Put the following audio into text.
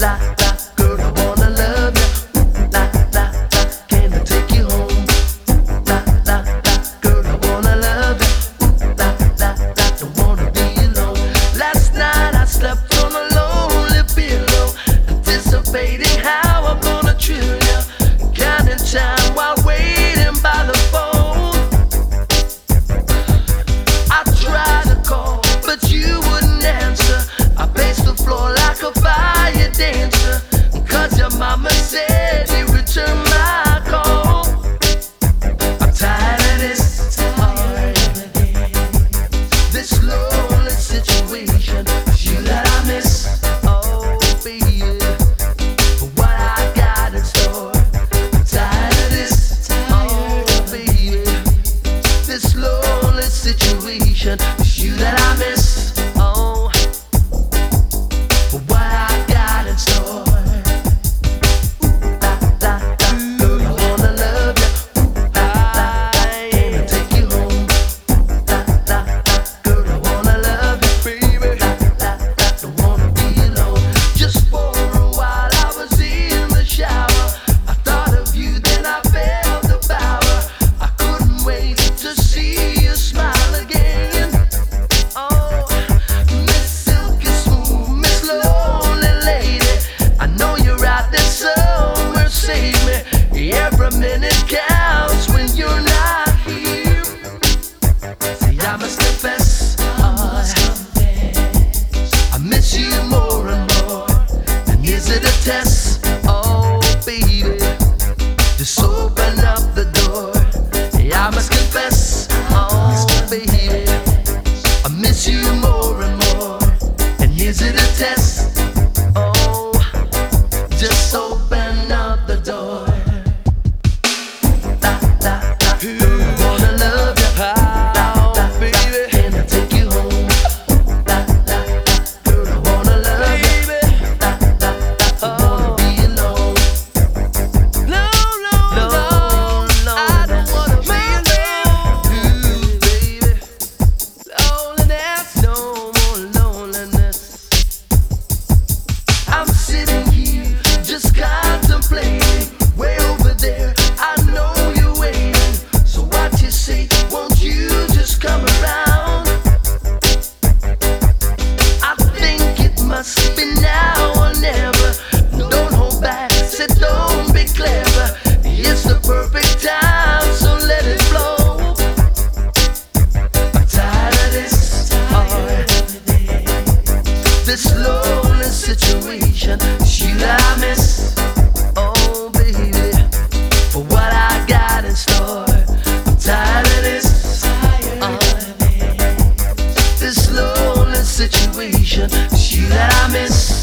girl, I wanna love you. Can I take you home? Girl, I wanna love you. Don't wanna be alone. Last night I slept on a lonely pillow, anticipating how I'm gonna chill ya, counting time while waiting by the phone. I tried to call, but you wouldn't answer. I paced the floor like a fire dancer, 'cause your mama said you returned my call. I'm tired of this lonely situation. It's you that I miss, oh baby, for what I got in store. I'm tired of this, oh baby, this lonely situation. It's you that I miss, oh, for what I got in store. Girl, I wanna love you. Can I take you home? Girl, I wanna love you, baby. Don't wanna be alone. Just for a while I was in the shower. I thought of you, then I felt the power. I couldn't wait to see you smile again. Oh, Miss Silky Smooth, Miss Lonely Lady, I know you're out there somewhere. Save me. Every minute counts when you're not here. See, I must confess, I miss you more and more. And is it a test? Oh, baby, just open up the door. I must confess, oh, baby, I miss you more and more. And is it a test? Oh, just open up the door. Girl, I wanna love you. Baby, can I take you home? Girl, I wanna love you. Don't wanna be alone. No, I don't wanna be alone. Baby, loneliness, no more loneliness. I'm sitting here just contemplating, way over there. I know you're waiting. So what you say? Won't you just come around? I think it must be now or never. Don't hold back, say don't be clever. It's the perfect time, so let it flow. I'm tired of this lonely situation. It's you that I miss, oh baby, for what I got in store. I'm tired of this lonely situation. It's you that I miss.